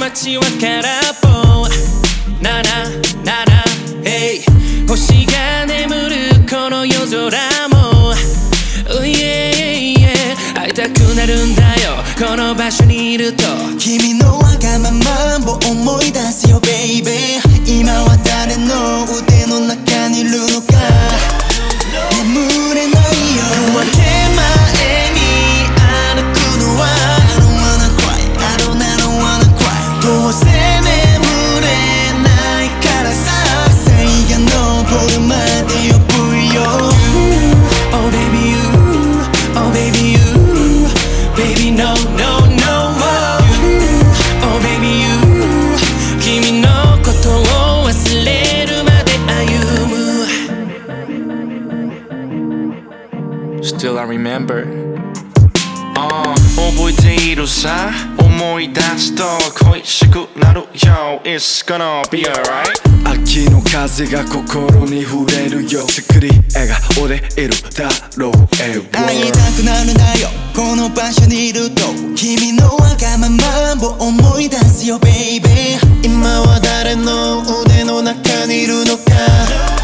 街は空っぽなななな Hey 星が眠るこの夜空も Oh yeah yeah 会いたくなるんだよこの場所にいると君のわがままを思い出すよ baby 今は誰の腕の中にいるのか眠れないよ夜明け前に歩くのは I don't wanna cry I don't wanna cry どうせ眠れないからさ朝が昇るまで呼ぶよ Oh baby you Oh baby you Baby no no no Oh baby you 君のことを忘れるまで歩む Still I remember 覚えているさ思い出すと恋しくなるよ It's gonna be alright 秋の風が心に触れるよ作り笑顔でいるだろう会いたくなるんだよこの場所にいると君のわがままを思い出すよ baby 今は誰の腕の中にいるのか